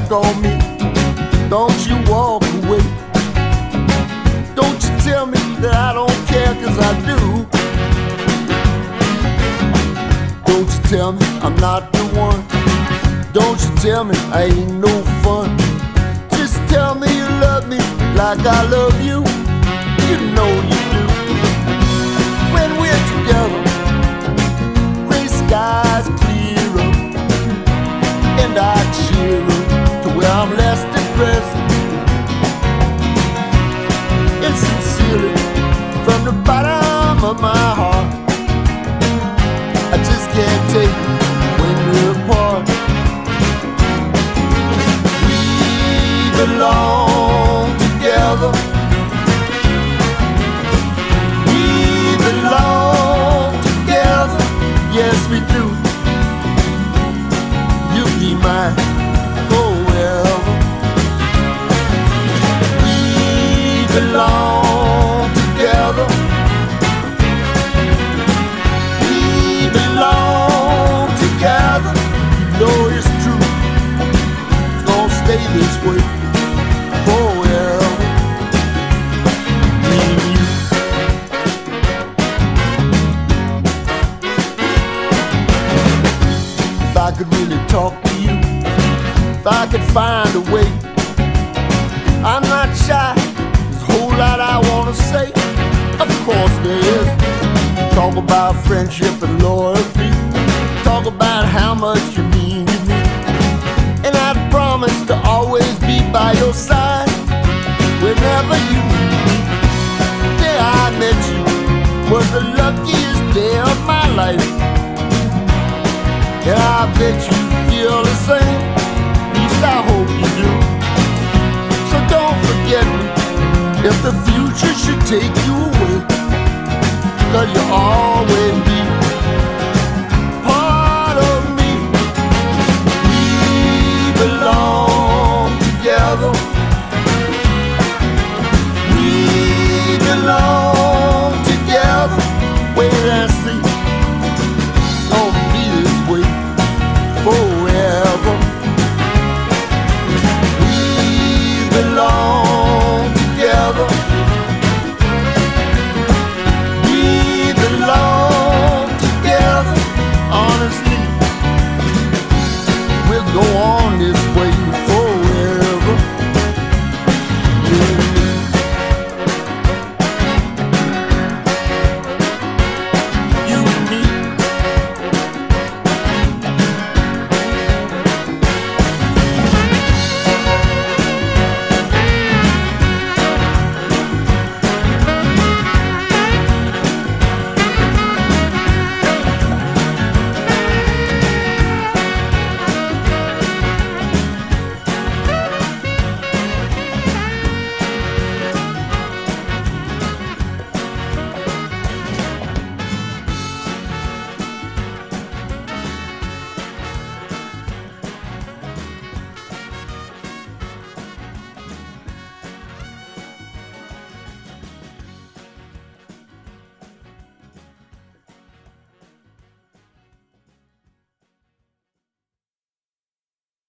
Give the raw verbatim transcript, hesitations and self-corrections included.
walk on me. Don't you walk away. Don't you tell me that I don't care, 'cause I do. Don't you tell me I'm not the one. Don't you tell me I ain't no fun. Just tell me you love me like I love you. You know you do. When we're together, gray skies clear up, and I cheer up to where I'm less depressed. And sincerely, from the bottom of my heart, I just can't take it when we're apart. We belong together. We belong together. Yes, we do. You'll be mine forever. We belong together. We belong together. You know it's true. It's gonna stay this way forever. Me and you. If I could really talk to you, if I could find a way, I'm not shy. There's a whole lot I wanna say. Of course there is. Talk about friendship and loyalty. Talk about how much you mean to me. And I promise to always be by your side whenever you need me. The day I met you was the luckiest day of my life. And I bet you feel the same. At least I hope you do. So don't forget me if the future should take you away, 'cause you'll always be